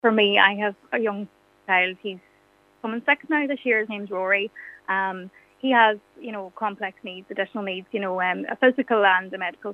for me, I have a young child. He's coming 6 now this year. His name's Rory. He has, complex needs, additional needs, a physical and a medical,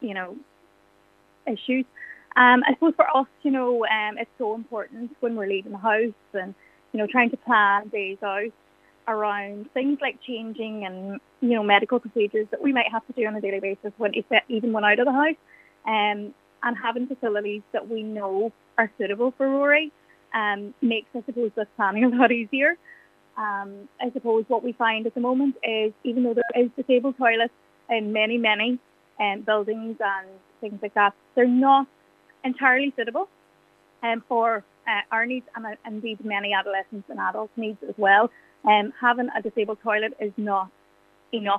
issues. I suppose for us, it's so important when we're leaving the house and, trying to plan days out around things like changing and, medical procedures that we might have to do on a daily basis even when out of the house. And having facilities that we know are suitable for Rory makes, I suppose, this planning a lot easier. I suppose what we find at the moment is, even though there is disabled toilets in many buildings and things like that, they're not entirely suitable for our needs and indeed many adolescents and adults' needs as well. Having a disabled toilet is not enough.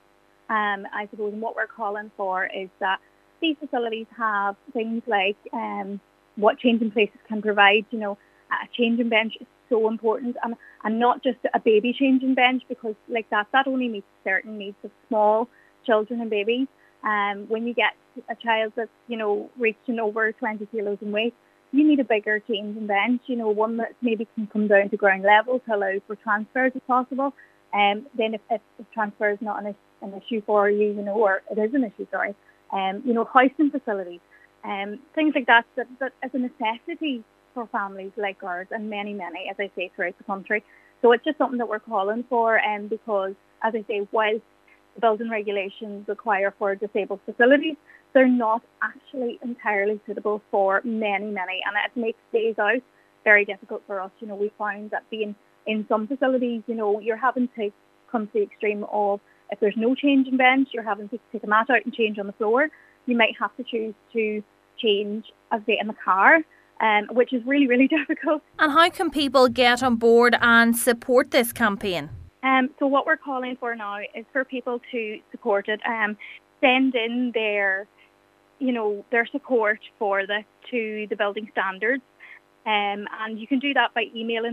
I suppose, and what we're calling for is that these facilities have things like what changing places can provide. A changing bench is so important, and not just a baby changing bench, because like that only meets certain needs of small children and babies. When you get a child that's reaching over 20 kilos in weight, you need a bigger changing bench. One that maybe can come down to ground level to allow for transfers if possible. Then if transfer is not an issue for you, or it is an issue, sorry. Housing facilities, things like that is a necessity for families like ours and many, as I say, throughout the country. So it's just something that we're calling for, because, as I say, whilst the building regulations require for disabled facilities, they're not actually entirely suitable for many, and it makes days out very difficult for us. We found that being in some facilities, you're having to come to the extreme of, if there's no changing bench, you're having to take a mat out and change on the floor. You might have to choose to change, as they in the car, which is really, really difficult. And how can people get on board and support this campaign? So what we're calling for now is for people to support it. Send in their support for this to the building standards. And you can do that by emailing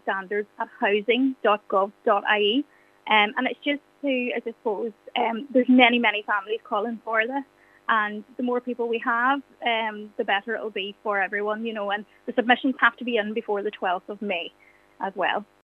buildingstandards@housing.gov.ie. And it's just to, I suppose, there's many families calling for this. And the more people we have, the better it'll be for everyone, and the submissions have to be in before the 12th of May as well.